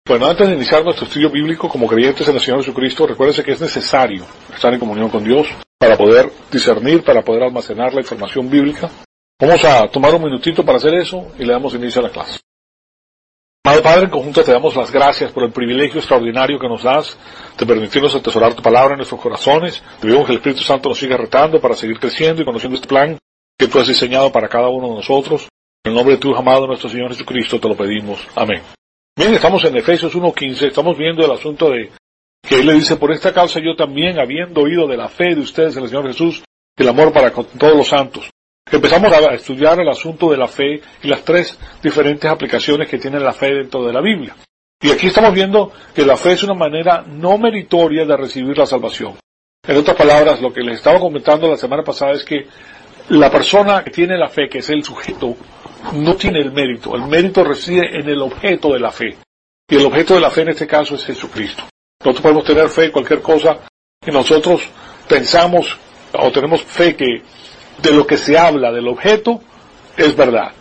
Bueno, antes de iniciar nuestro estudio bíblico como creyentes en el Señor Jesucristo, recuérdense que es necesario estar en comunión con Dios para poder discernir, para poder almacenar la información bíblica. Vamos a tomar un minutito para hacer eso y le damos inicio a la clase. Amado Padre, en conjunto te damos las gracias por el privilegio extraordinario que nos das de permitirnos atesorar tu palabra en nuestros corazones. Te pedimos que el Espíritu Santo nos siga retando para seguir creciendo y conociendo este plan que tú has diseñado para cada uno de nosotros. En el nombre de tu amado nuestro Señor Jesucristo te lo pedimos. Amén. Bien, estamos en Efesios 1:15, estamos viendo el asunto de que él le dice: por esta causa yo también, habiendo oído de la fe de ustedes en el Señor Jesús, el amor para con todos los santos. Empezamos a estudiar el asunto de la fe y las tres diferentes aplicaciones que tiene la fe dentro de la Biblia. Y aquí estamos viendo que la fe es una manera no meritoria de recibir la salvación. En otras palabras, lo que les estaba comentando la semana pasada es que la persona que tiene la fe, que es el sujeto, no tiene el mérito. El mérito reside en el objeto de la fe. Y el objeto de la fe en este caso es Jesucristo. Nosotros podemos tener fe en cualquier cosa que nosotros pensamos o tenemos fe que de lo que se habla del objeto es verdad.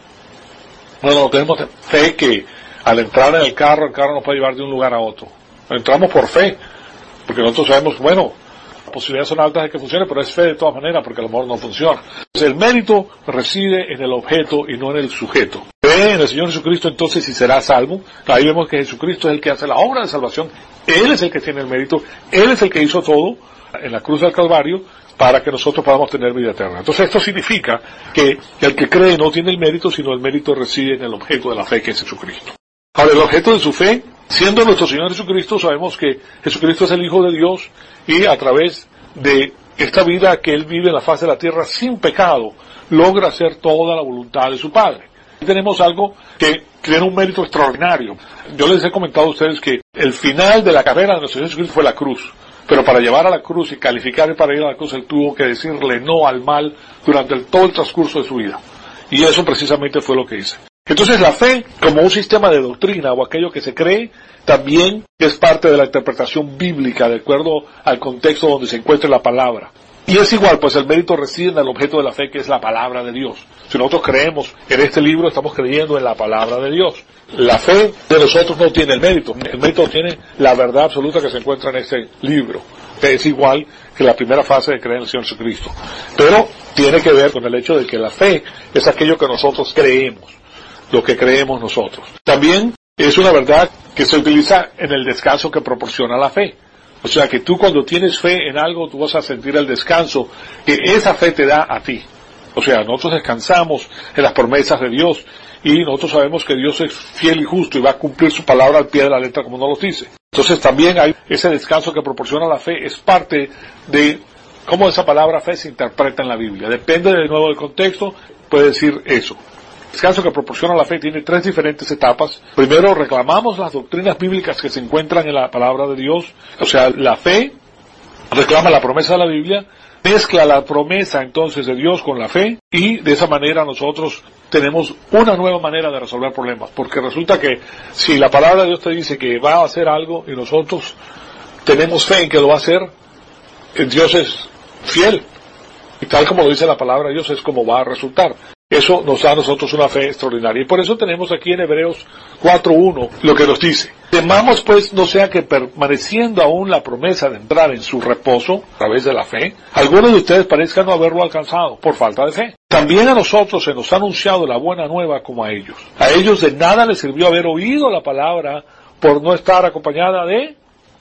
No tenemos fe que al entrar en el carro nos puede llevar de un lugar a otro. Entramos por fe, porque nosotros sabemos, bueno, las posibilidades son altas de que funcione, pero es fe de todas maneras, porque a lo mejor no funciona. Entonces, el mérito reside en el objeto y no en el sujeto. Cree en el Señor Jesucristo entonces y será salvo. Ahí vemos que Jesucristo es el que hace la obra de salvación. Él es el que tiene el mérito. Él es el que hizo todo en la cruz del Calvario para que nosotros podamos tener vida eterna. Entonces esto significa que el que cree no tiene el mérito, sino el mérito reside en el objeto de la fe, que es Jesucristo. Ahora, el objeto de su fe, siendo nuestro Señor Jesucristo, sabemos que Jesucristo es el Hijo de Dios y a través de esta vida que Él vive en la faz de la tierra sin pecado, logra hacer toda la voluntad de su Padre. Y tenemos algo que tiene un mérito extraordinario. Yo les he comentado a ustedes que el final de la carrera de nuestro Señor Jesucristo fue la cruz. Pero para llevar a la cruz y calificar para ir a la cruz, Él tuvo que decirle no al mal durante todo el transcurso de su vida. Y eso precisamente fue lo que hizo. Entonces la fe, como un sistema de doctrina o aquello que se cree, también es parte de la interpretación bíblica, de acuerdo al contexto donde se encuentre la palabra. Y es igual, pues el mérito reside en el objeto de la fe, que es la palabra de Dios. Si nosotros creemos en este libro, estamos creyendo en la palabra de Dios. La fe de nosotros no tiene el mérito tiene la verdad absoluta que se encuentra en este libro. Es igual que la primera fase de creer en el Señor Jesucristo. Pero tiene que ver con el hecho de que la fe es aquello que nosotros creemos, lo que creemos nosotros. También es una verdad que se utiliza en el descanso que proporciona la fe. O sea que tú cuando tienes fe en algo, tú vas a sentir el descanso que esa fe te da a ti. O sea, nosotros descansamos en las promesas de Dios y nosotros sabemos que Dios es fiel y justo y va a cumplir su palabra al pie de la letra como nos lo dice. Entonces también hay ese descanso que proporciona la fe, es parte de cómo esa palabra fe se interpreta en la Biblia. Depende de nuevo del contexto, puede decir eso. El descanso que proporciona la fe tiene tres diferentes etapas. Primero, reclamamos las doctrinas bíblicas que se encuentran en la palabra de Dios. O sea, la fe reclama la promesa de la Biblia, mezcla la promesa entonces de Dios con la fe, y de esa manera nosotros tenemos una nueva manera de resolver problemas. Porque resulta que si la palabra de Dios te dice que va a hacer algo y nosotros tenemos fe en que lo va a hacer, Dios es fiel. Y tal como lo dice la palabra de Dios, es como va a resultar. Eso nos da a nosotros una fe extraordinaria. Y por eso tenemos aquí en Hebreos 4:1 lo que nos dice: temamos pues no sea que permaneciendo aún la promesa de entrar en su reposo a través de la fe, algunos de ustedes parezcan no haberlo alcanzado por falta de fe. También a nosotros se nos ha anunciado la buena nueva como a ellos. A ellos de nada les sirvió haber oído la palabra por no estar acompañada de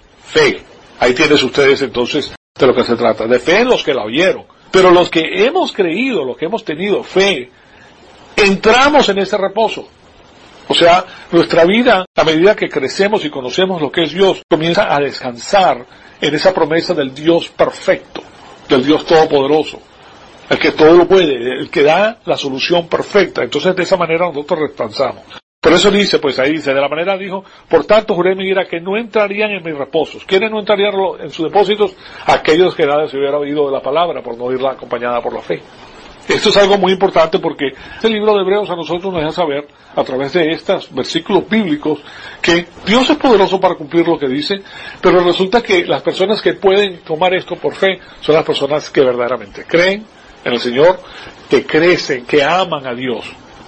fe. Ahí tienes ustedes entonces de lo que se trata, de fe en los que la oyeron. Pero los que hemos creído, los que hemos tenido fe, entramos en ese reposo. O sea, nuestra vida, a medida que crecemos y conocemos lo que es Dios, comienza a descansar en esa promesa del Dios perfecto, del Dios todopoderoso, el que todo lo puede, el que da la solución perfecta. Entonces, de esa manera nosotros descansamos. Por eso dice, pues ahí dice, de la manera dijo: por tanto juré en mi ira que no entrarían en mis reposos. ¿Quiénes no entrarían en sus depósitos? Aquellos que nada se hubiera oído de la palabra, por no irla acompañada por la fe. Esto es algo muy importante porque este libro de Hebreos a nosotros nos deja saber, a través de estos versículos bíblicos, que Dios es poderoso para cumplir lo que dice, pero resulta que las personas que pueden tomar esto por fe son las personas que verdaderamente creen en el Señor, que crecen, que aman a Dios.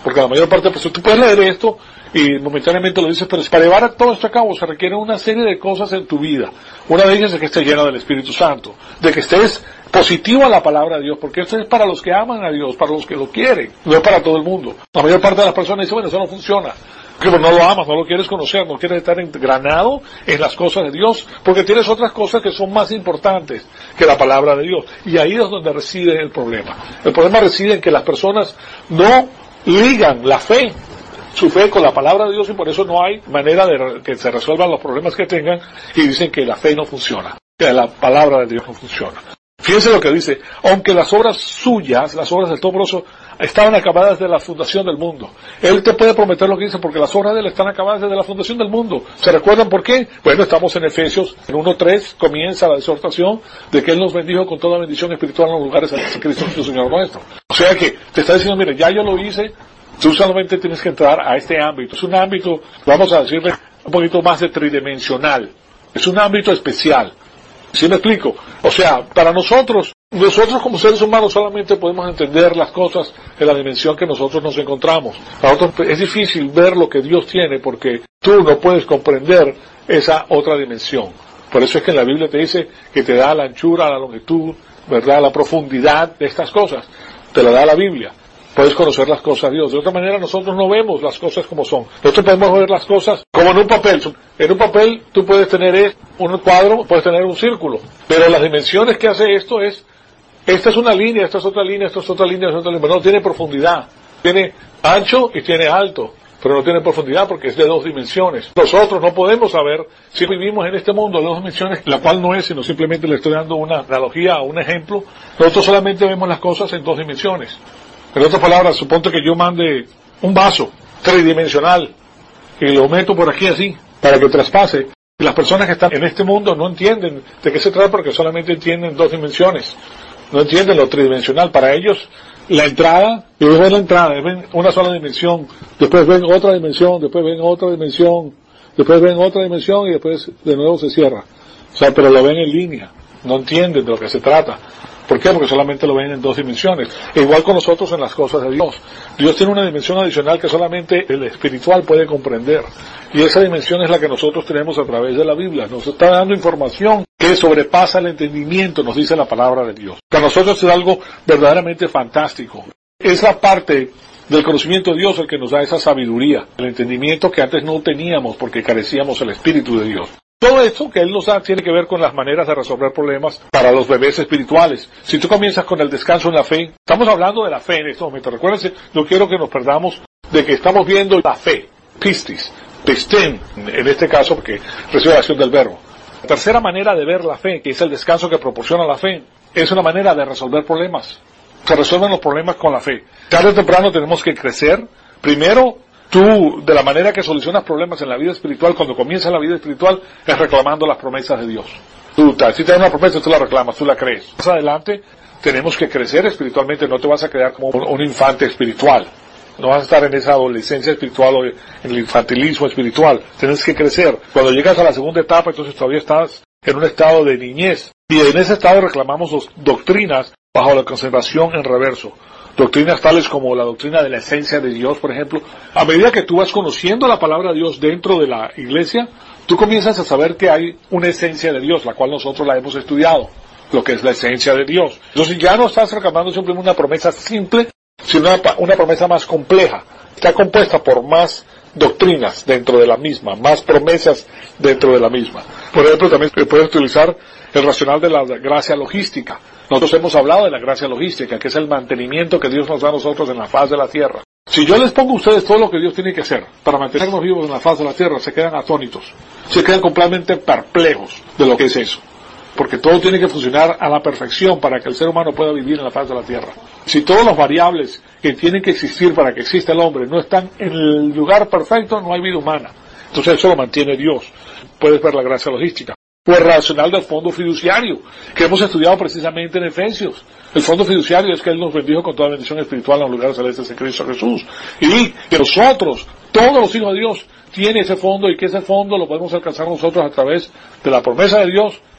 Porque la mayor parte de personas, tú puedes leer esto y momentáneamente lo dices, pero para llevar todo esto a cabo se requiere una serie de cosas en tu vida. Una de ellas es que estés lleno del Espíritu Santo, de que estés positivo a la palabra de Dios, porque esto es para los que aman a Dios, para los que lo quieren, no es para todo el mundo. La mayor parte de las personas dice, bueno, eso no funciona. Porque no lo amas, no lo quieres conocer, no quieres estar engranado en las cosas de Dios, porque tienes otras cosas que son más importantes que la palabra de Dios. Y ahí es donde reside el problema. El problema reside en que las personas no ligan la fe, su fe con la palabra de Dios, y por eso no hay manera de que se resuelvan los problemas que tengan, y dicen que la fe no funciona, que la palabra de Dios no funciona. Fíjense lo que dice, aunque las obras suyas, las obras del Todopoderoso, estaban acabadas desde la fundación del mundo. Él te puede prometer lo que dice, porque las obras de él están acabadas desde la fundación del mundo. ¿Se recuerdan por qué? Bueno, estamos en Efesios, en 1.3, comienza la exhortación de que él nos bendijo con toda bendición espiritual en los lugares de Cristo Jesús, Señor nuestro. O sea que te está diciendo, mire, ya yo lo hice, tú solamente tienes que entrar a este ámbito. Es un ámbito, vamos a decirle, un poquito más de tridimensional. Es un ámbito especial. ¿Sí me explico? O sea, para nosotros como seres humanos solamente podemos entender las cosas en la dimensión que nosotros nos encontramos. Para nosotros es difícil ver lo que Dios tiene porque tú no puedes comprender esa otra dimensión. Por eso es que en la Biblia te dice que te da la anchura, la longitud, ¿verdad? La profundidad de estas cosas. Te lo da la Biblia. Puedes conocer las cosas de Dios. De otra manera nosotros no vemos las cosas como son. Nosotros podemos ver las cosas como en un papel. En un papel tú puedes tener un cuadro, puedes tener un círculo. Pero las dimensiones que hace esto es, esta es una línea, esta es otra línea, esta es otra línea, esta es otra línea. Pero no tiene profundidad. Tiene ancho y tiene alto. Pero no tiene profundidad porque es de 2 dimensiones. Nosotros no podemos saber si vivimos en este mundo de 2 dimensiones, la cual no es, sino simplemente le estoy dando una analogía o un ejemplo. Nosotros solamente vemos las cosas en 2 dimensiones. En otras palabras, suponte que yo mande un vaso tridimensional y lo meto por aquí así, para que traspase. Y las personas que están en este mundo no entienden de qué se trata porque solamente entienden 2 dimensiones. No entienden lo tridimensional. Para ellos, la entrada, ellos ven la entrada, ven una sola dimensión, después ven otra dimensión, después ven otra dimensión, después ven otra dimensión y después de nuevo se cierra. O sea, pero lo ven en línea. No entienden de lo que se trata. ¿Por qué? Porque solamente lo ven en 2 dimensiones. E igual con nosotros en las cosas de Dios. Dios tiene una dimensión adicional que solamente el espiritual puede comprender. Y esa dimensión es la que nosotros tenemos a través de la Biblia. Nos está dando información que sobrepasa el entendimiento, nos dice la palabra de Dios. Para nosotros es algo verdaderamente fantástico. Es la parte del conocimiento de Dios el que nos da esa sabiduría, el entendimiento que antes no teníamos porque carecíamos del Espíritu de Dios. Todo esto que Él nos da tiene que ver con las maneras de resolver problemas para los bebés espirituales. Si tú comienzas con el descanso en la fe, estamos hablando de la fe en este momento. Recuérdense, no quiero que nos perdamos de que estamos viendo la fe, pistis, pistén, en este caso, porque recibe la acción del verbo. La tercera manera de ver la fe, que es el descanso que proporciona la fe, es una manera de resolver problemas. Se resuelven los problemas con la fe. Tarde o temprano tenemos que crecer. Primero, tú, de la manera que solucionas problemas en la vida espiritual, cuando comienzas la vida espiritual, es reclamando las promesas de Dios. Si te dan una promesa, tú la reclamas, tú la crees. Más adelante, tenemos que crecer espiritualmente, no te vas a quedar como un infante espiritual. No vas a estar en esa adolescencia espiritual o en el infantilismo espiritual. Tienes que crecer. Cuando llegas a la segunda etapa, entonces todavía estás en un estado de niñez. Y en ese estado reclamamos doctrinas bajo la conservación en reverso. Doctrinas tales como la doctrina de la esencia de Dios, por ejemplo. A medida que tú vas conociendo la palabra de Dios dentro de la iglesia, tú comienzas a saber que hay una esencia de Dios, la cual nosotros la hemos estudiado, lo que es la esencia de Dios. Entonces ya no estás reclamando simplemente una promesa simple, sino una promesa más compleja. Está compuesta por más doctrinas dentro de la misma, más promesas dentro de la misma. Por ejemplo, también puedes utilizar el racional de la gracia logística. Nosotros hemos hablado de la gracia logística, que es el mantenimiento que Dios nos da a nosotros en la faz de la tierra. Si yo les pongo a ustedes todo lo que Dios tiene que hacer para mantenernos vivos en la faz de la tierra, se quedan atónitos, se quedan completamente perplejos de lo que es eso. Porque todo tiene que funcionar a la perfección para que el ser humano pueda vivir en la faz de la tierra. Si todas las variables que tienen que existir para que exista el hombre no están en el lugar perfecto, no hay vida humana. Entonces eso lo mantiene Dios. Puedes ver la gracia logística. O el racional del fondo fiduciario, que hemos estudiado precisamente en Efesios. El fondo fiduciario es que Él nos bendijo con toda bendición espiritual en los lugares celestes en Cristo Jesús. Y que nosotros, todos los hijos de Dios, tienen ese fondo y que ese fondo lo podemos alcanzar nosotros a través de la promesa de Dios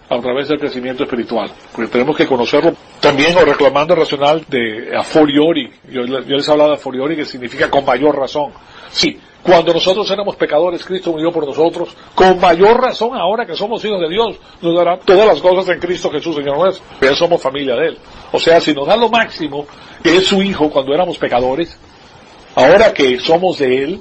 a través del crecimiento espiritual, porque tenemos que conocerlo también, o reclamando el racional de a fortiori. Yo les hablaba de a fortiori, que significa con mayor razón. Sí, cuando nosotros éramos pecadores, Cristo murió por nosotros, con mayor razón ahora que somos hijos de Dios, nos dará todas las cosas en Cristo Jesús, Señor nuestro, que ya somos familia de Él. O sea, si nos da lo máximo, que es su Hijo cuando éramos pecadores, ahora que somos de Él,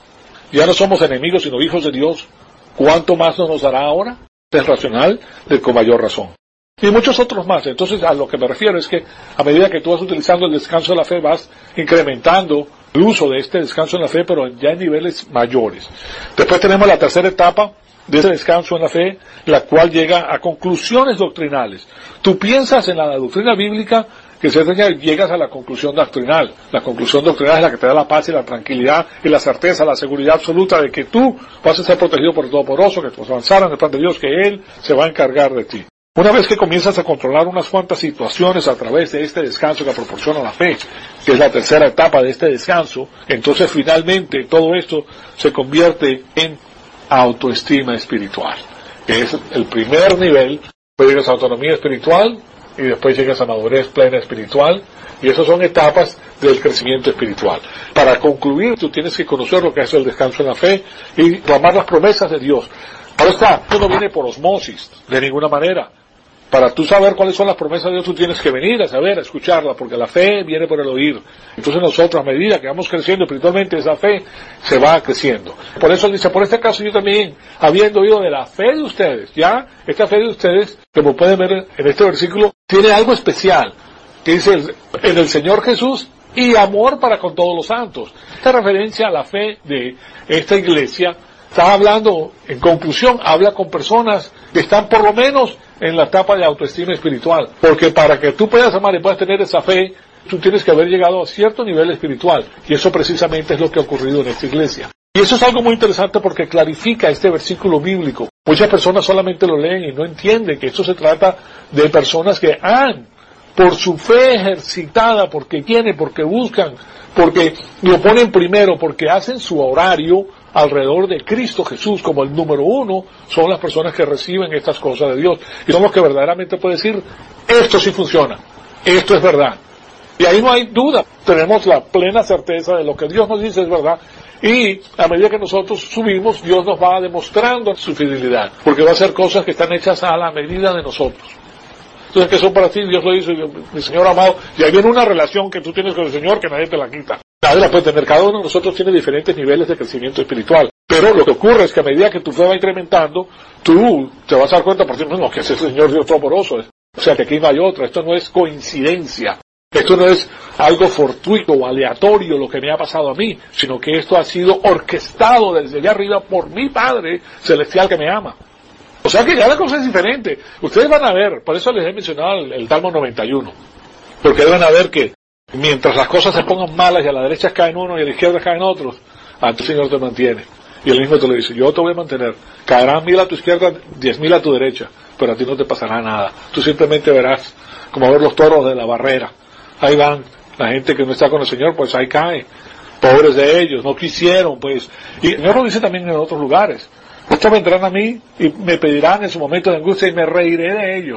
ya no somos enemigos sino hijos de Dios, ¿cuánto más nos dará ahora? Es racional, de con mayor razón. Y muchos otros más. Entonces, a lo que me refiero es que a medida que tú vas utilizando el descanso de la fe, vas incrementando el uso de este descanso en la fe, pero ya en niveles mayores. Después tenemos la tercera etapa de ese descanso en la fe, la cual llega a conclusiones doctrinales. Tú piensas en la doctrina bíblica, que llegas a la conclusión doctrinal. La conclusión doctrinal es la que te da la paz y la tranquilidad y la certeza, la seguridad absoluta de que tú vas a ser protegido por el Todopoderoso, que vas a avanzar en el plan de Dios, que Él se va a encargar de ti. Una vez que comienzas a controlar unas cuantas situaciones a través de este descanso que proporciona la fe, que es la tercera etapa de este descanso, entonces finalmente todo esto se convierte en autoestima espiritual, que es el primer nivel. Después llegas a autonomía espiritual y después llegas a madurez plena espiritual, y esas son etapas del crecimiento espiritual. Para concluir, tú tienes que conocer lo que es el descanso en la fe y clamar las promesas de Dios. Ahora está, esto no viene por osmosis, de ninguna manera. Para tú saber cuáles son las promesas de Dios, tú tienes que venir a saber, a escucharla, porque la fe viene por el oír. Entonces nosotros, a medida que vamos creciendo espiritualmente, esa fe se va creciendo. Por eso dice, por este caso yo también, habiendo oído de la fe de ustedes, ya, esta fe de ustedes, como pueden ver en este versículo, tiene algo especial, que dice, en el Señor Jesús, y amor para con todos los santos. Esta referencia a la fe de esta iglesia, está hablando, en conclusión, habla con personas que están por lo menos en la etapa de autoestima espiritual. Porque para que tú puedas amar y puedas tener esa fe, tú tienes que haber llegado a cierto nivel espiritual. Y eso precisamente es lo que ha ocurrido en esta iglesia. Y eso es algo muy interesante porque clarifica este versículo bíblico. Muchas personas solamente lo leen y no entienden que esto se trata de personas que han, por su fe ejercitada, porque quieren, porque buscan, porque lo ponen primero, porque hacen su horario alrededor de Cristo Jesús como el número uno, son las personas que reciben estas cosas de Dios. Y son los que verdaderamente pueden decir, esto sí funciona, esto es verdad. Y ahí no hay duda, tenemos la plena certeza de lo que Dios nos dice es verdad. Y a medida que nosotros subimos, Dios nos va demostrando su fidelidad, porque va a hacer cosas que están hechas a la medida de nosotros. Entonces, que son para ti, Dios lo hizo, mi Señor amado, y ahí viene una relación que tú tienes con el Señor que nadie te la quita. Nadie la puede tener. Cada uno de nosotros tiene diferentes niveles de crecimiento espiritual. Pero lo que ocurre es que a medida que tu fe va incrementando, tú te vas a dar cuenta por ti mismo que es el Señor Dios Todopoderoso. O sea, que aquí no hay otra. Esto no es coincidencia. Esto no es algo fortuito o aleatorio lo que me ha pasado a mí, sino que esto ha sido orquestado desde allá arriba por mi Padre Celestial que me ama. O sea que ya la cosa es diferente. Ustedes van a ver, por eso les he mencionado el Salmo 91, porque van a ver que mientras las cosas se pongan malas y a la derecha caen uno y a la izquierda caen otros, el Señor te mantiene. Y Él mismo te lo dice, yo te voy a mantener. Caerán 1000 a tu izquierda, 10,000 a tu derecha, pero a ti no te pasará nada. Tú simplemente verás, como ver los toros de la barrera. Ahí van, la gente que no está con el Señor, pues ahí cae. Pobres de ellos, no quisieron, pues. Y el Señor lo dice también en otros lugares. Estos vendrán a mí y me pedirán en su momento de angustia y me reiré de ellos.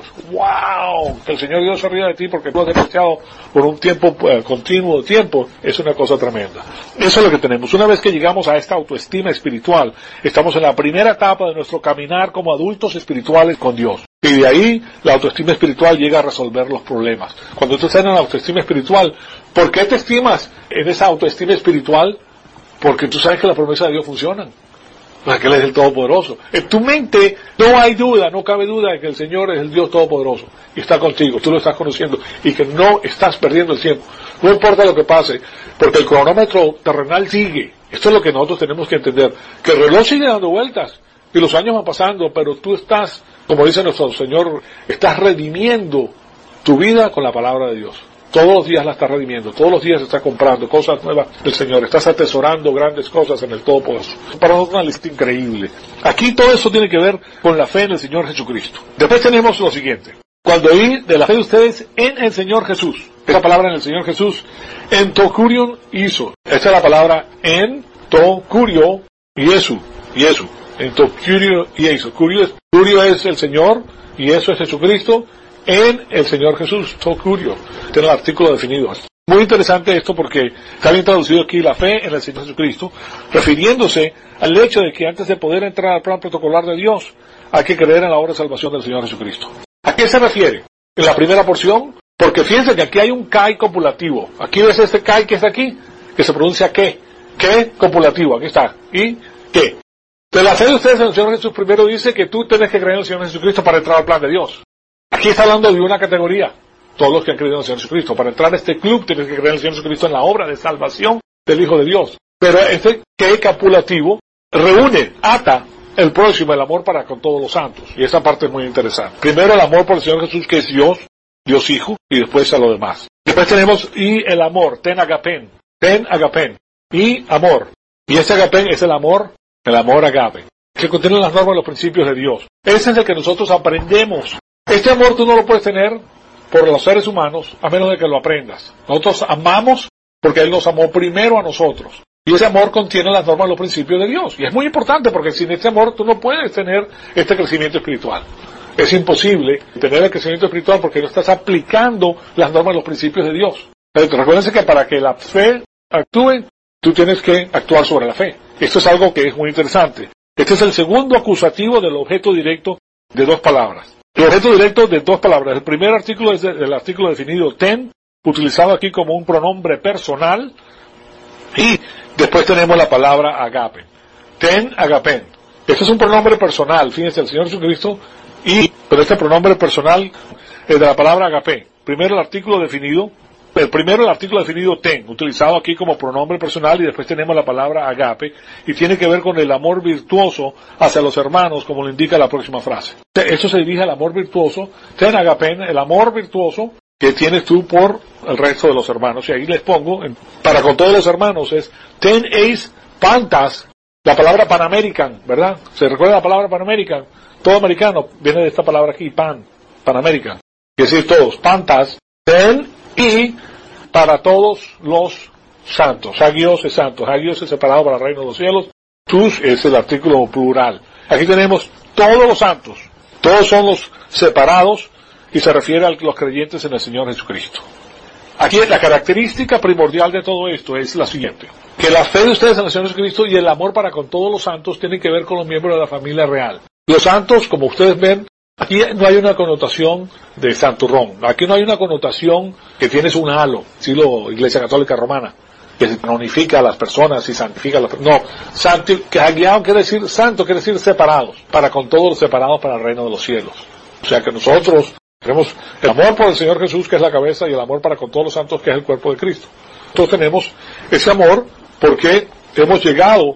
¡Wow! Que el Señor Dios se ría de ti porque tú has despreciado por un tiempo, continuo tiempo, es una cosa tremenda. Eso es lo que tenemos. Una vez que llegamos a esta autoestima espiritual, estamos en la primera etapa de nuestro caminar como adultos espirituales con Dios. Y de ahí, la autoestima espiritual llega a resolver los problemas. Cuando tú estás en la autoestima espiritual, ¿por qué te estimas en esa autoestima espiritual? Porque tú sabes que las promesas de Dios funcionan. Que Él es el Todopoderoso. En tu mente no hay duda, no cabe duda de que el Señor es el Dios Todopoderoso y está contigo, tú lo estás conociendo y que no estás perdiendo el tiempo. No importa lo que pase, porque el cronómetro terrenal sigue. Esto es lo que nosotros tenemos que entender, que el reloj sigue dando vueltas y los años van pasando, pero tú estás, como dice nuestro Señor, estás redimiendo tu vida con la palabra de Dios. Todos los días la estás redimiendo, todos los días estás comprando cosas nuevas del Señor, estás atesorando grandes cosas en el Todopoderoso. Para nosotros una lista increíble. Aquí todo eso tiene que ver con la fe en el Señor Jesucristo. Después tenemos lo siguiente. Cuando oí de la fe de ustedes en el Señor Jesús, esa palabra en el Señor Jesús, en to curio hizo. Esta es la palabra en to curio Jesús. Entonces, Curio y eso. Curio es el Señor y eso es Jesucristo en el Señor Jesús. Todo Curio. Tiene el artículo definido. Muy interesante esto porque está bien traducido aquí la fe en el Señor Jesucristo, refiriéndose al hecho de que antes de poder entrar al plan protocolar de Dios, hay que creer en la obra de salvación del Señor Jesucristo. ¿A qué se refiere? En la primera porción, porque fíjense que aquí hay un Kai copulativo. Aquí ves este Kai que está aquí, que se pronuncia ¿qué? ¿Qué? Copulativo, aquí está. ¿Y qué? De la fe de ustedes en el Señor Jesús primero dice que tú tienes que creer en el Señor Jesucristo para entrar al plan de Dios. Aquí está hablando de una categoría. Todos los que han creído en el Señor Jesucristo. Para entrar a este club tienes que creer en el Señor Jesucristo en la obra de salvación del Hijo de Dios. Pero este que copulativo reúne, ata el próximo, el amor para con todos los santos. Y esa parte es muy interesante. Primero el amor por el Señor Jesús, que es Dios, Dios Hijo, y después a lo demás. Después tenemos y el amor, ten agapen, y amor. Y ese agapen es el amor agape, que contiene las normas y los principios de Dios. Ese es el que nosotros aprendemos. Este amor tú no lo puedes tener por los seres humanos, a menos de que lo aprendas. Nosotros amamos porque Él nos amó primero a nosotros. Y ese amor contiene las normas y los principios de Dios. Y es muy importante porque sin este amor tú no puedes tener este crecimiento espiritual. Es imposible tener el crecimiento espiritual porque no estás aplicando las normas y los principios de Dios. Recuérdense que para que la fe actúe, tú tienes que actuar sobre la fe. Esto es algo que es muy interesante. Este es el segundo acusativo del objeto directo de dos palabras. El objeto directo de dos palabras. El primer artículo es el artículo definido ten, utilizado aquí como un pronombre personal, y después tenemos la palabra agape. Ten agapen. Este es un pronombre personal, fíjense, el Señor Jesucristo, pero este pronombre personal es de la palabra agape. Primero el artículo definido ten, utilizado aquí como pronombre personal, y después tenemos la palabra agape, y tiene que ver con el amor virtuoso hacia los hermanos, como lo indica la próxima frase. Esto se dirige al amor virtuoso, ten agapen, el amor virtuoso que tienes tú por el resto de los hermanos. Y ahí les pongo, para con todos los hermanos, es ten eis pantas, la palabra Panamerican, ¿verdad? ¿Se recuerda la palabra Panamerican? Todo americano viene de esta palabra aquí, Panamerican. Quiere decir todos, pantas, ten y para todos los santos. Hagios es santos, hagios es separado para el reino de los cielos, tus es el artículo plural. Aquí tenemos todos los santos, todos son los separados, y se refiere a los creyentes en el Señor Jesucristo. Aquí la característica primordial de todo esto es la siguiente: que la fe de ustedes en el Señor Jesucristo y el amor para con todos los santos tienen que ver con los miembros de la familia real. Los santos, como ustedes ven, aquí no hay una connotación de santurrón, aquí no hay una connotación que tienes un halo, estilo Iglesia Católica Romana, que canonifica a las personas y santifica a las personas. No, hagiao quiere decir santo, quiere decir separados, para con todos los separados para el reino de los cielos. O sea que nosotros tenemos el amor por el Señor Jesús, que es la cabeza, y el amor para con todos los santos, que es el cuerpo de Cristo. Entonces tenemos ese amor porque hemos llegado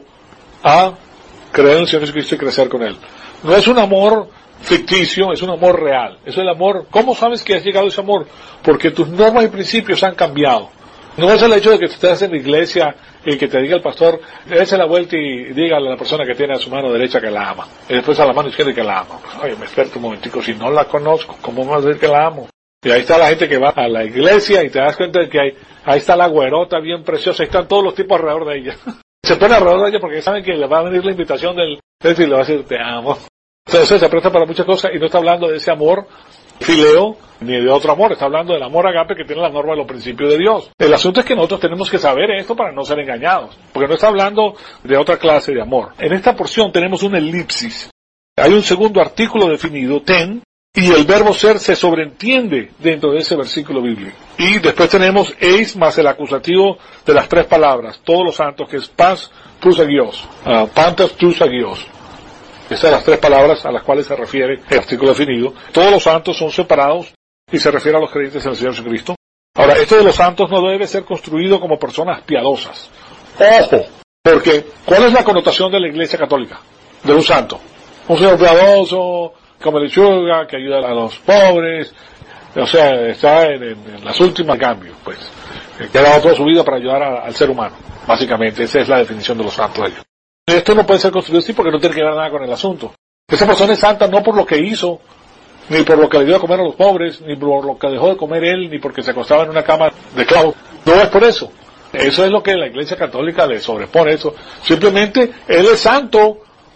a creer en el Señor Jesucristo y crecer con Él. No es un amor ficticio, es un amor real. Es el amor. ¿Cómo sabes que has llegado a ese amor? Porque tus normas y principios han cambiado. No es el hecho de que tú estés en la iglesia y que te diga el pastor, dése la vuelta y dígale a la persona que tiene a su mano derecha que la ama, y después a la mano izquierda que la ama. Oye, me espera un momentico, si no la conozco, ¿cómo me vas a decir que la amo? Y ahí está la gente que va a la iglesia y te das cuenta de que ahí está la güerota bien preciosa, ahí están todos los tipos alrededor de ella. Se ponen alrededor de ella porque saben que le va a venir la invitación del y le va a decir, te amo. Entonces se presta para muchas cosas y no está hablando de ese amor fileo ni de otro amor, está hablando del amor agape que tiene las normas y los principios de Dios. El asunto es que nosotros tenemos que saber esto para no ser engañados, porque no está hablando de otra clase de amor. En esta porción tenemos una elipsis. Hay un segundo artículo definido, ten, y el verbo ser se sobreentiende dentro de ese versículo bíblico. Y después tenemos eis más el acusativo de las tres palabras, todos los santos, que es pas tus agios, pantas tus agios. Estas son las tres palabras a las cuales se refiere el artículo definido. Todos los santos son separados y se refiere a los creyentes en el Señor Jesucristo. Ahora, esto de los santos no debe ser construido como personas piadosas. ¡Ojo! Porque, ¿cuál es la connotación de la Iglesia Católica? De un santo. Un señor piadoso, come lechuga, que ayuda a los pobres, o sea, está en las últimas cambios, pues. Que ha dado toda su vida para ayudar al ser humano. Básicamente, esa es la definición de los santos de ellos. Esto no puede ser construido así porque no tiene que ver nada con el asunto. Esa persona es santa no por lo que hizo, ni por lo que le dio a comer a los pobres, ni por lo que dejó de comer él, ni porque se acostaba en una cama de clavos. No es por eso. Eso es lo que la Iglesia Católica le sobrepone eso. Simplemente él es santo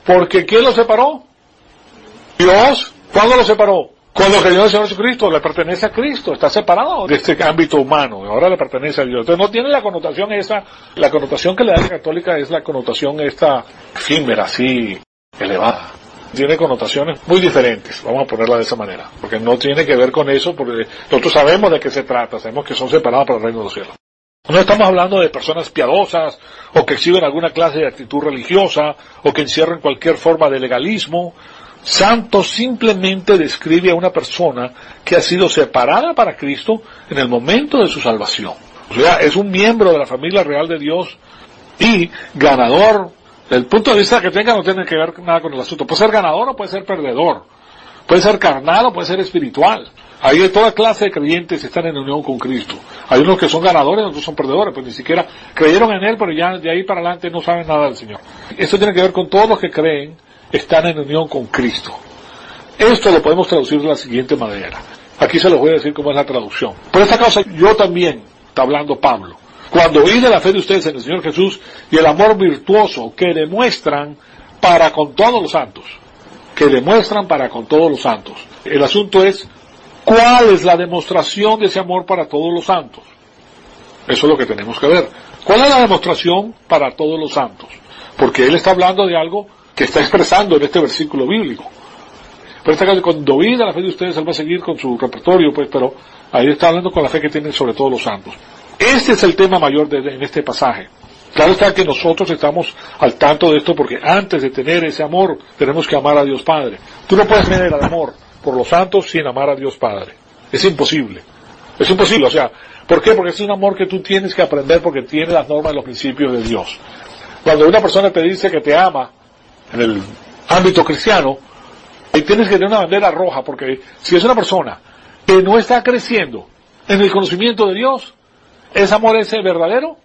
Porque ¿quién lo separó? Dios. ¿Cuándo lo separó? Cuando creyó en el Señor Jesucristo, le pertenece a Cristo, está separado de este ámbito humano, ahora le pertenece a Dios. Entonces no tiene la connotación esa, la connotación que le da la católica es la connotación esta efímera, así, elevada. Tiene connotaciones muy diferentes, vamos a ponerla de esa manera, porque no tiene que ver con eso, porque nosotros sabemos de qué se trata, sabemos que son separados para el reino de los cielos. No estamos hablando de personas piadosas, o que exhiben alguna clase de actitud religiosa, o que encierren cualquier forma de legalismo. Santo simplemente describe a una persona que ha sido separada para Cristo en el momento de su salvación. O sea, es un miembro de la familia real de Dios y ganador. Del punto de vista que tenga no tiene que ver nada con el asunto. Puede ser ganador o puede ser perdedor. Puede ser carnal o puede ser espiritual. Hay de toda clase de creyentes que están en unión con Cristo. Hay unos que son ganadores, otros son perdedores, pues ni siquiera creyeron en Él, pero ya de ahí para adelante no saben nada del Señor. Esto tiene que ver con todos los que creen están en unión con Cristo. Esto lo podemos traducir de la siguiente manera. Aquí se los voy a decir cómo es la traducción. Por esta causa, yo también, está hablando Pablo, cuando oí de la fe de ustedes en el Señor Jesús y el amor virtuoso que demuestran para con todos los santos, el asunto es, ¿cuál es la demostración de ese amor para todos los santos? Eso es lo que tenemos que ver. ¿Cuál es la demostración para todos los santos? Porque él está hablando de algo que está expresando en este versículo bíblico. Por esta caso, cuando oí de la fe de ustedes, él va a seguir con su repertorio, pues, pero ahí está hablando con la fe que tienen sobre todos los santos. Este es el tema mayor en este pasaje. Claro está que nosotros estamos al tanto de esto porque antes de tener ese amor, tenemos que amar a Dios Padre. Tú no puedes tener el amor por los santos sin amar a Dios Padre. Es imposible. Es imposible, o sea, ¿por qué? Porque es un amor que tú tienes que aprender porque tiene las normas y los principios de Dios. Cuando una persona te dice que te ama, en el ámbito cristiano, ahí tienes que tener una bandera roja, porque si es una persona que no está creciendo en el conocimiento de Dios, ¿ese amor es verdadero?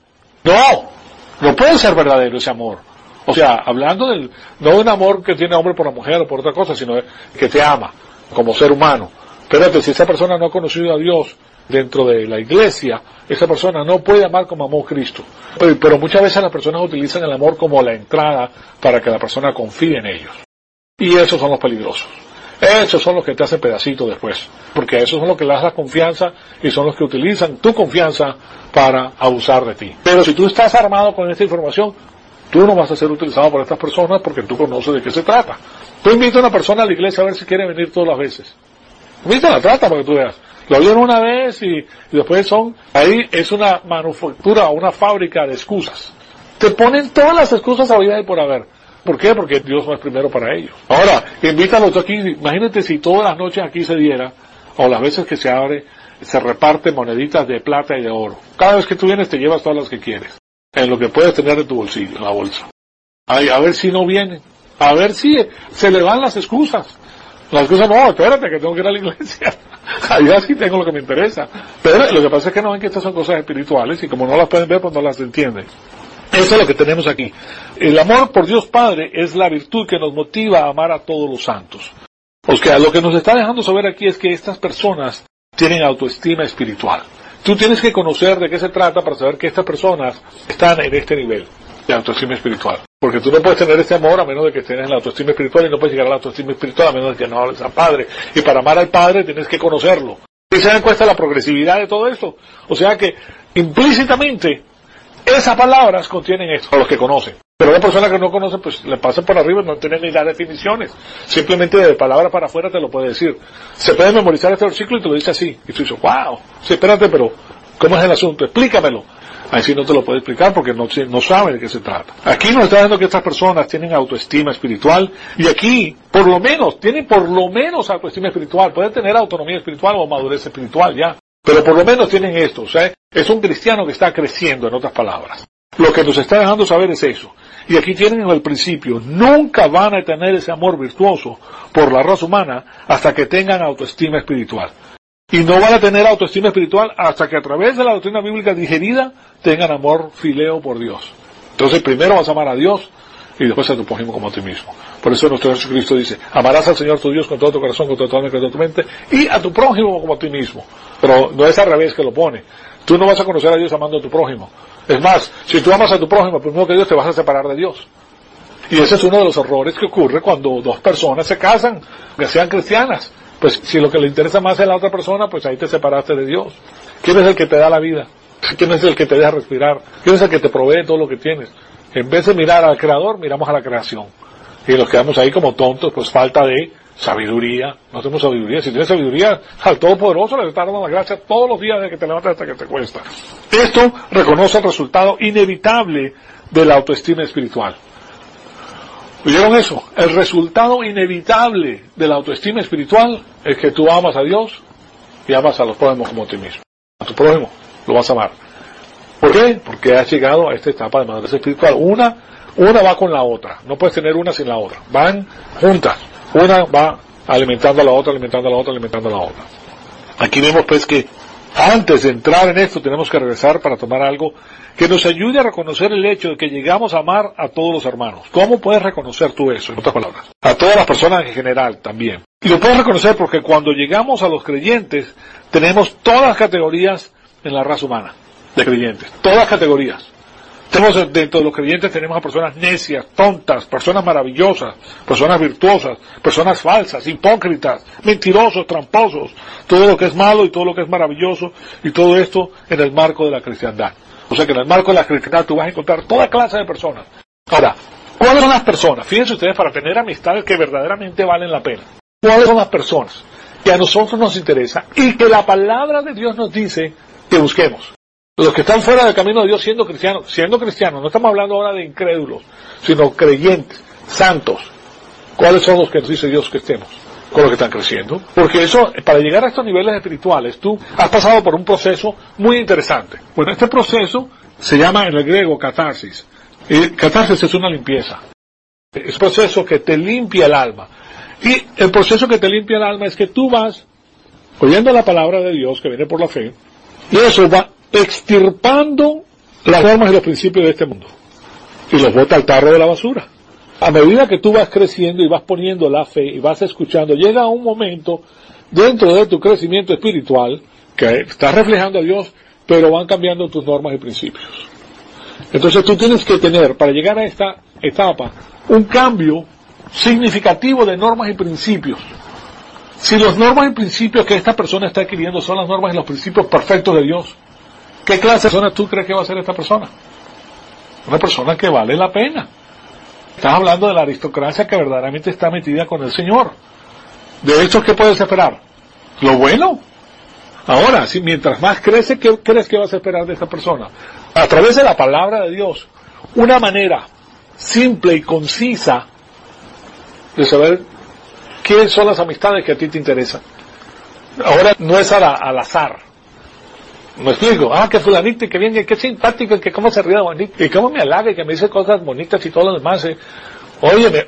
No puede ser verdadero ese amor. O sea, hablando no de un amor que tiene hombre por la mujer o por otra cosa, sino que te ama como ser humano. Espérate, si esa persona no ha conocido a Dios dentro de la iglesia, esa persona no puede amar como amó Cristo. Pero muchas veces las personas utilizan el amor como la entrada para que la persona confíe en ellos. Y esos son los peligrosos. Esos son los que te hacen pedacito después. Porque a esos son los que le das la confianza y son los que utilizan tu confianza para abusar de ti. Pero si tú estás armado con esta información, tú no vas a ser utilizado por estas personas porque tú conoces de qué se trata. Tú invitas a una persona a la iglesia a ver si quiere venir todas las veces. Invita la trata para que tú veas. Lo oyen una vez y después ahí es una manufactura o una fábrica de excusas. Te ponen todas las excusas habidas y por haber. ¿Por qué? Porque Dios no es primero para ellos. Ahora, invítalos aquí, imagínate si todas las noches aquí se diera, o las veces que se abre, se reparte moneditas de plata y de oro. Cada vez que tú vienes te llevas todas las que quieres, en lo que puedes tener en tu bolsillo, en la bolsa. Ay, a ver si no vienen, a ver si se le van las excusas. Las excusas, no, espérate que tengo que ir a la iglesia. Allá sí tengo lo que me interesa. Pero lo que pasa es que no ven que estas son cosas espirituales y como no las pueden ver, pues no las entienden. Eso es lo que tenemos aquí. El amor por Dios Padre es la virtud que nos motiva a amar a todos los santos. O sea, lo que nos está dejando saber aquí es que estas personas tienen autoestima espiritual. Tú tienes que conocer de qué se trata para saber que estas personas están en este nivel de autoestima espiritual. Porque tú no puedes tener este amor a menos de que estés en la autoestima espiritual y no puedes llegar a la autoestima espiritual a menos de que no hables al Padre. Y para amar al Padre tienes que conocerlo. ¿Y se dan cuenta de la progresividad de todo esto? O sea que implícitamente esas palabras contienen esto, a los que conocen. Pero a la persona que no conoce, pues le pasa por arriba y no tiene ni las definiciones. Simplemente de palabra para afuera te lo puede decir. Se puede memorizar este versículo y te lo dice así. Y tú dices, wow, sí, espérate, pero ¿cómo es el asunto? Explícamelo. Ahí sí no te lo puede explicar porque no sabe de qué se trata. Aquí nos está diciendo que estas personas tienen autoestima espiritual y aquí, tienen por lo menos autoestima espiritual. Pueden tener autonomía espiritual o madurez espiritual ya. Pero por lo menos tienen esto, o sea, es un cristiano que está creciendo, en otras palabras. Lo que nos está dejando saber es eso. Y aquí tienen el principio, nunca van a tener ese amor virtuoso por la raza humana hasta que tengan autoestima espiritual. Y no van a tener autoestima espiritual hasta que a través de la doctrina bíblica digerida tengan amor fileo por Dios. Entonces primero vas a amar a Dios y después a tu prójimo como a ti mismo. Por eso nuestro Jesucristo dice, amarás al Señor tu Dios con todo tu corazón, con toda tu alma y con toda tu mente, y a tu prójimo como a ti mismo. Pero no es al revés que lo pone. Tú no vas a conocer a Dios amando a tu prójimo. Es más, si tú amas a tu prójimo, primero que Dios te vas a separar de Dios. Y ese es uno de los errores que ocurre cuando dos personas se casan, que sean cristianas. Pues si lo que le interesa más es la otra persona, pues ahí te separaste de Dios. ¿Quién es el que te da la vida? ¿Quién es el que te deja respirar? ¿Quién es el que te provee todo lo que tienes? En vez de mirar al Creador, miramos a la creación. Y nos quedamos ahí como tontos, pues falta de sabiduría. No tenemos sabiduría. Si tienes sabiduría, al Todopoderoso le está dando las gracias todos los días de que te levantas hasta que te cuesta. Esto reconoce el resultado inevitable de la autoestima espiritual. ¿Oyeron eso? El resultado inevitable de la autoestima espiritual es que tú amas a Dios y amas a los prójimos como a ti mismo. A tu prójimo lo vas a amar. ¿Por qué? Porque has llegado a esta etapa de madurez espiritual. Una va con la otra. No puedes tener una sin la otra. Van juntas. Una va alimentando a la otra, alimentando a la otra, alimentando a la otra. Aquí vemos pues que antes de entrar en esto tenemos que regresar para tomar algo que nos ayude a reconocer el hecho de que llegamos a amar a todos los hermanos. ¿Cómo puedes reconocer tú eso? En otras palabras, a todas las personas en general también. Y lo puedes reconocer porque cuando llegamos a los creyentes tenemos todas las categorías en la raza humana de creyentes. Todas las categorías. Dentro de los creyentes tenemos a personas necias, tontas, personas maravillosas, personas virtuosas, personas falsas, hipócritas, mentirosos, tramposos, todo lo que es malo y todo lo que es maravilloso, y todo esto en el marco de la cristiandad. O sea que en el marco de la cristiandad tú vas a encontrar toda clase de personas. Ahora, ¿cuáles son las personas? Fíjense ustedes, para tener amistades que verdaderamente valen la pena. ¿Cuáles son las personas que a nosotros nos interesa y que la palabra de Dios nos dice que busquemos? Los que están fuera del camino de Dios siendo cristianos, no estamos hablando ahora de incrédulos, sino creyentes, santos. ¿Cuáles son los que nos dice Dios que estemos? Con los que están creciendo. Porque eso, para llegar a estos niveles espirituales, tú has pasado por un proceso muy interesante. Bueno, este proceso se llama en el griego catarsis. Y catarsis es una limpieza. Es un proceso que te limpia el alma. Y el proceso que te limpia el alma es que tú vas oyendo la palabra de Dios que viene por la fe, y eso va extirpando las normas y los principios de este mundo y los bota al tarro de la basura. A medida que tú vas creciendo y vas poniendo la fe y vas escuchando, llega un momento dentro de tu crecimiento espiritual que estás reflejando a Dios, pero van cambiando tus normas y principios. Entonces tú tienes que tener, para llegar a esta etapa, un cambio significativo de normas y principios. Si las normas y principios que esta persona está adquiriendo son las normas y los principios perfectos de Dios, ¿qué clase de persona tú crees que va a ser esta persona? Una persona que vale la pena. Estás hablando de la aristocracia que verdaderamente está metida con el Señor. De hecho, ¿qué puedes esperar? Lo bueno. Ahora, si mientras más crece, ¿qué crees que vas a esperar de esta persona? A través de la palabra de Dios, una manera simple y concisa de saber qué son las amistades que a ti te interesan. Ahora no es al azar. ¿Me explico? Que fulanito, y que bien, y que simpático, y que cómo se ríe bonito, y cómo me halaga, y que me dice cosas bonitas y todo lo demás. Óyeme,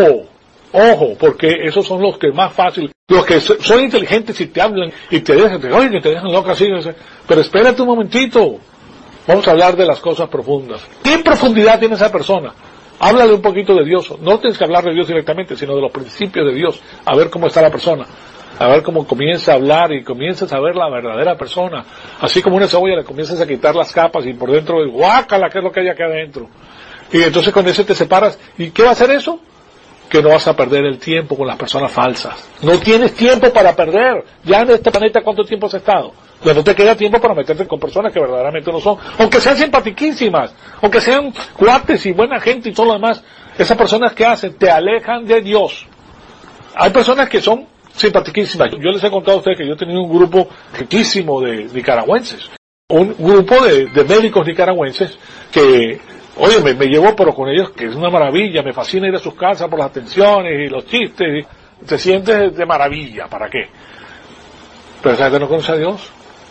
ojo, porque esos son los que más fácil, los que son inteligentes y te hablan, y te dejan loca así. Pero espérate un momentito. Vamos a hablar de las cosas profundas. ¿Qué profundidad tiene esa persona? Háblale un poquito de Dios. No tienes que hablar de Dios directamente, sino de los principios de Dios. A ver cómo está la persona. A ver cómo comienza a hablar y comienzas a ver la verdadera persona. Así como una cebolla le comienzas a quitar las capas y por dentro, guácala, ¿qué es lo que hay aquí adentro? Y entonces con ese te separas. ¿Y qué va a hacer eso? Que no vas a perder el tiempo con las personas falsas. No tienes tiempo para perder. Ya en este planeta, ¿cuánto tiempo has estado? Pues no te queda tiempo para meterte con personas que verdaderamente no son. Aunque sean simpatiquísimas, aunque sean cuates y buena gente y todo lo demás. Esas personas que hacen, te alejan de Dios. Hay personas que son simpatiquísimas. Yo les he contado a ustedes que yo he tenido un grupo riquísimo de nicaragüenses. Un grupo de médicos nicaragüenses que, oye, me llevo pero con ellos, que es una maravilla, me fascina ir a sus casas por las atenciones y los chistes, y te sientes de maravilla, ¿para qué? Pero esa gente no conoce a Dios.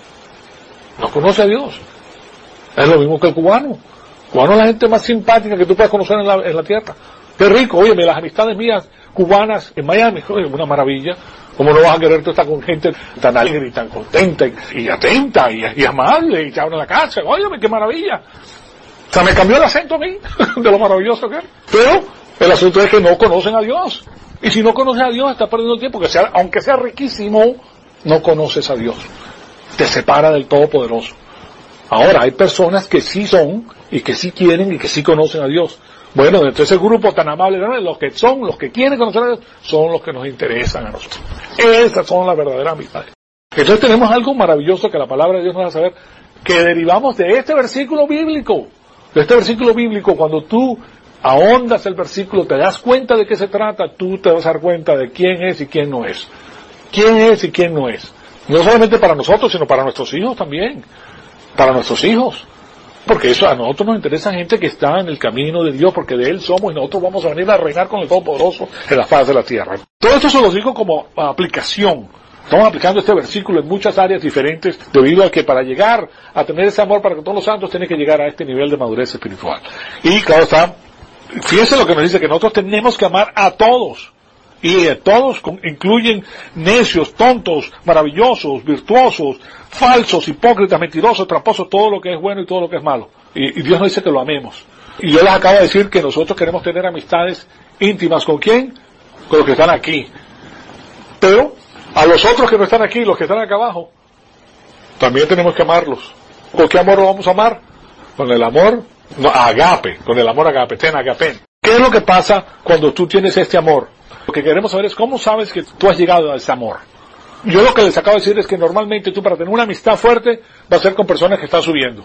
No conoce a Dios. Es lo mismo que el cubano. El cubano es la gente más simpática que tú puedes conocer en la tierra. Qué rico, oye, las amistades mías cubanas en Miami, oye, una maravilla. ¿Cómo no vas a querer tú estar con gente tan alegre y tan contenta y atenta y amable y te abre la casa? Oye, qué maravilla. O sea, me cambió el acento a mí, de lo maravilloso que es. Pero el asunto es que no conocen a Dios. Y si no conoces a Dios, estás perdiendo el tiempo, aunque sea riquísimo, no conoces a Dios. Te separa del Todopoderoso. Ahora, hay personas que sí son, y que sí quieren, y que sí conocen a Dios. Bueno, dentro de ese grupo tan amable, ¿no? Los que quieren conocer a Dios, son los que nos interesan a nosotros. Esas son las verdaderas amistades. Entonces tenemos algo maravilloso que la palabra de Dios nos hace saber, que derivamos de este versículo bíblico. De este versículo bíblico, cuando tú ahondas el versículo, te das cuenta de qué se trata, tú te vas a dar cuenta de quién es y quién no es. ¿Quién es y quién no es? No solamente para nosotros, sino para nuestros hijos también. Para nuestros hijos. Porque eso a nosotros nos interesa gente que está en el camino de Dios, porque de Él somos y nosotros vamos a venir a reinar con el Todopoderoso en la faz de la tierra. Todo esto se lo digo como aplicación. Estamos aplicando este versículo en muchas áreas diferentes, debido a que para llegar a tener ese amor para con todos los santos, tiene que llegar a este nivel de madurez espiritual. Y claro está, fíjense lo que nos dice, que nosotros tenemos que amar a todos. Y todos incluyen necios, tontos, maravillosos, virtuosos, falsos, hipócritas, mentirosos, tramposos, todo lo que es bueno y todo lo que es malo. Y Dios nos dice que lo amemos. Y yo les acabo de decir que nosotros queremos tener amistades íntimas. ¿Con quién? Con los que están aquí. Pero a los otros que no están aquí, los que están acá abajo, también tenemos que amarlos. ¿Con qué amor lo vamos a amar? Con el amor agape, con el amor agape, ten agape. ¿Qué es lo que pasa cuando tú tienes este amor? Lo que queremos saber es cómo sabes que tú has llegado a ese amor. Yo lo que les acabo de decir es que normalmente tú, para tener una amistad fuerte, va a ser con personas que están subiendo.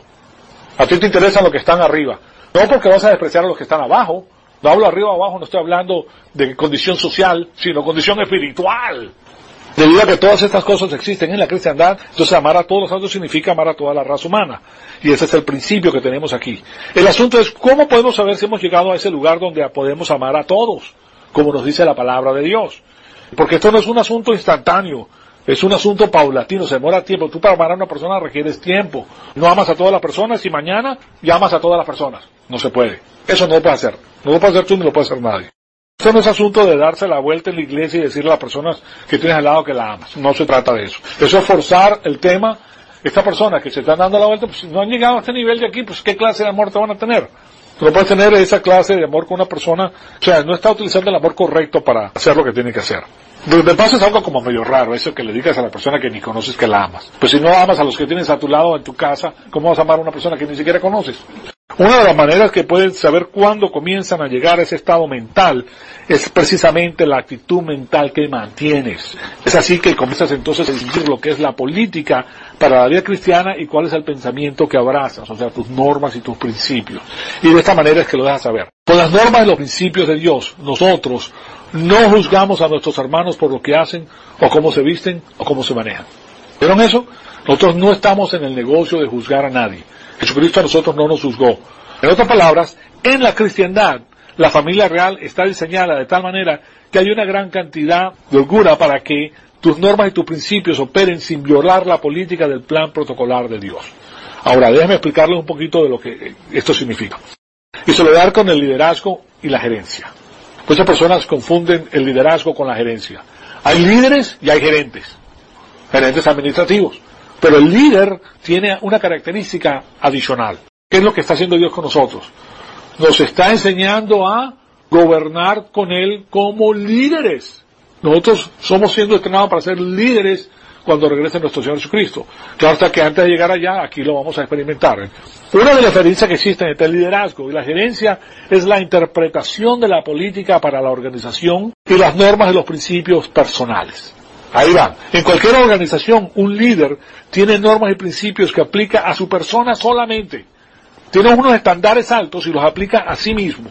A ti te interesan los que están arriba. No porque vas a despreciar a los que están abajo. No hablo arriba o abajo, no estoy hablando de condición social, sino condición espiritual. Debido a que todas estas cosas existen en la cristiandad, entonces amar a todos los santos significa amar a toda la raza humana. Y ese es el principio que tenemos aquí. El asunto es, ¿cómo podemos saber si hemos llegado a ese lugar donde podemos amar a todos? Como nos dice la palabra de Dios. Porque esto no es un asunto instantáneo, es un asunto paulatino, se demora tiempo. Tú para amar a una persona requieres tiempo. No amas a todas las personas y mañana ya amas a todas las personas. No se puede. Eso no lo puedes hacer. No lo puedes hacer tú ni lo puede hacer nadie. Esto no es asunto de darse la vuelta en la iglesia y decirle a las personas que tienes al lado que la amas. No se trata de eso. Eso es forzar el tema. Esta persona que se está dando la vuelta, pues no han llegado a este nivel de aquí, pues ¿qué clase de amor te van a tener? Tú no puedes tener esa clase de amor con una persona, o sea, no está utilizando el amor correcto para hacer lo que tiene que hacer. De paso es algo como medio raro, eso que le digas a la persona que ni conoces que la amas. Pues si no amas a los que tienes a tu lado en tu casa, ¿cómo vas a amar a una persona que ni siquiera conoces? Una de las maneras que puedes saber cuándo comienzan a llegar a ese estado mental es precisamente la actitud mental que mantienes. Es así que comienzas entonces a distinguir lo que es la política para la vida cristiana y cuál es el pensamiento que abrazas, o sea, tus normas y tus principios. Y de esta manera es que lo dejas saber. Con las normas y los principios de Dios, nosotros no juzgamos a nuestros hermanos por lo que hacen, o cómo se visten, o cómo se manejan. ¿Vieron eso? Nosotros no estamos en el negocio de juzgar a nadie. Jesucristo a nosotros no nos juzgó. En otras palabras, en la cristiandad, la familia real está diseñada de tal manera que hay una gran cantidad de holgura para que tus normas y tus principios operen sin violar la política del plan protocolar de Dios. Ahora, déjame explicarles un poquito de lo que esto significa. Y se lo voy a dar con el liderazgo y la gerencia. Muchas personas confunden el liderazgo con la gerencia. Hay líderes y hay gerentes. Gerentes administrativos. Pero el líder tiene una característica adicional. ¿Qué es lo que está haciendo Dios con nosotros? Nos está enseñando a gobernar con Él como líderes. Nosotros somos siendo entrenados para ser líderes cuando regrese nuestro Señor Jesucristo. Claro está que antes de llegar allá, aquí lo vamos a experimentar. Una de las diferencias que existen entre el liderazgo y la gerencia es la interpretación de la política para la organización y las normas y los principios personales. Ahí van. En cualquier organización, un líder tiene normas y principios que aplica a su persona solamente. Tiene unos estándares altos y los aplica a sí mismo.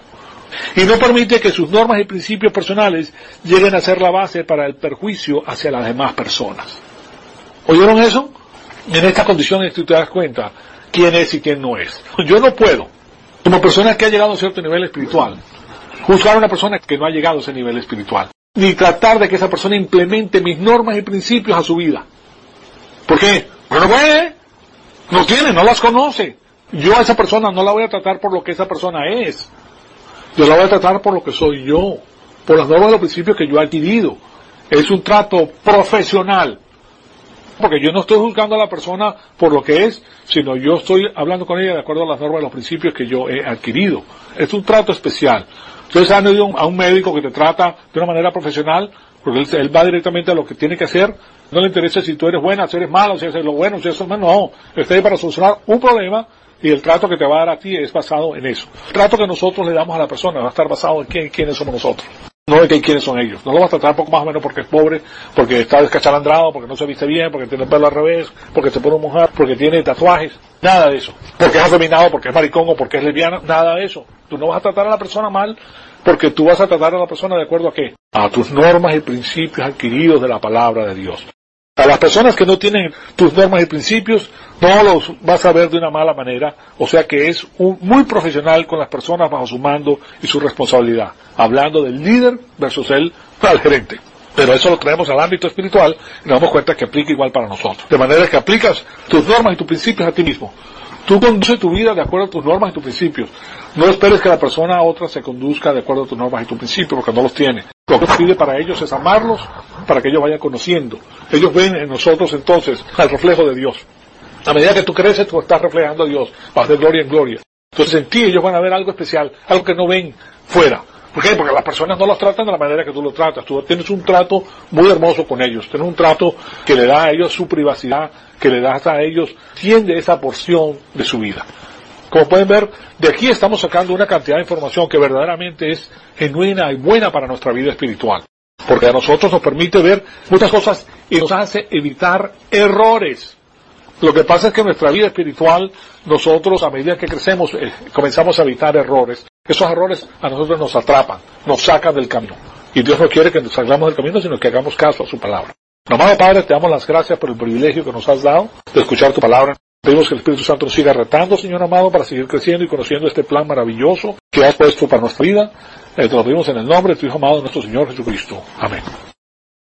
Y no permite que sus normas y principios personales lleguen a ser la base para el perjuicio hacia las demás personas. ¿Oyeron eso? En estas condiciones tú te das cuenta quién es y quién no es. Yo no puedo, como persona que ha llegado a cierto nivel espiritual, juzgar a una persona que no ha llegado a ese nivel espiritual. Ni tratar de que esa persona implemente mis normas y principios a su vida. ¿Por qué? Porque no puede, no tiene, no las conoce. Yo a esa persona no la voy a tratar por lo que esa persona es. Yo la voy a tratar por lo que soy yo, por las normas y los principios que yo he adquirido. Es un trato profesional. Porque yo no estoy juzgando a la persona por lo que es, sino yo estoy hablando con ella de acuerdo a las normas y los principios que yo he adquirido. Es un trato especial. Ustedes han ido a un médico que te trata de una manera profesional, porque él va directamente a lo que tiene que hacer. No le interesa si tú eres buena, si eres mala, si haces lo bueno, si haces lo malo. No, está ahí para solucionar un problema Y el trato que te va a dar a ti es basado en eso. El trato que nosotros le damos a la persona va a estar basado en quiénes somos nosotros. No en quiénes son ellos. No lo vas a tratar poco más o menos porque es pobre, porque está descachalandrado, porque no se viste bien, porque tiene el pelo al revés, porque se pone mujer, porque tiene tatuajes. Nada de eso. Porque es afeminado, porque es maricón o porque es lesbiana. Nada de eso. Tú no vas a tratar a la persona mal porque tú vas a tratar a la persona de acuerdo a qué? A tus normas y principios adquiridos de la palabra de Dios. A las personas que no tienen tus normas y principios, no los vas a ver de una mala manera, o sea que es muy profesional con las personas bajo su mando y su responsabilidad, hablando del líder versus el gerente. Pero eso lo traemos al ámbito espiritual y nos damos cuenta que aplica igual para nosotros. De manera que aplicas tus normas y tus principios a ti mismo. Tú conduces tu vida de acuerdo a tus normas y tus principios. No esperes que la persona a otra se conduzca de acuerdo a tus normas y tus principios, porque no los tiene. Lo que pide para ellos es amarlos, para que ellos vayan conociendo. Ellos ven en nosotros entonces el reflejo de Dios. A medida que tú creces, tú estás reflejando a Dios, vas de gloria en gloria. Entonces en ti ellos van a ver algo especial, algo que no ven fuera. ¿Por qué? Porque las personas no los tratan de la manera que tú los tratas. Tú tienes un trato muy hermoso con ellos. Tienes un trato que le da a ellos su privacidad, que le das a ellos, tiende esa porción de su vida. Como pueden ver, de aquí estamos sacando una cantidad de información que verdaderamente es genuina y buena para nuestra vida espiritual. Porque a nosotros nos permite ver muchas cosas y nos hace evitar errores. Lo que pasa es que en nuestra vida espiritual, nosotros a medida que crecemos, comenzamos a evitar errores. Esos errores a nosotros nos atrapan, nos sacan del camino. Y Dios no quiere que nos salgamos del camino, sino que hagamos caso a su palabra. Amado Padre, te damos las gracias por el privilegio que nos has dado de escuchar tu palabra. Pedimos que el Espíritu Santo nos siga retando, Señor amado, para seguir creciendo y conociendo este plan maravilloso que has puesto para nuestra vida. Te lo pedimos en el nombre de tu Hijo amado, nuestro Señor Jesucristo. Amén.